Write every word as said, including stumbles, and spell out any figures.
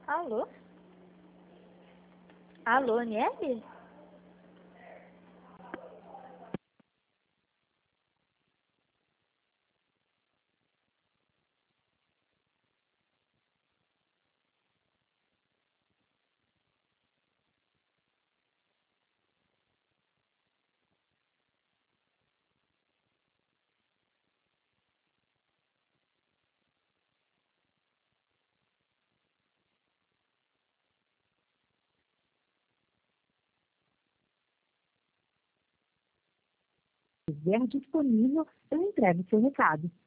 Alô? Alô, Niele? Se estiver disponível, eu entrego seu recado.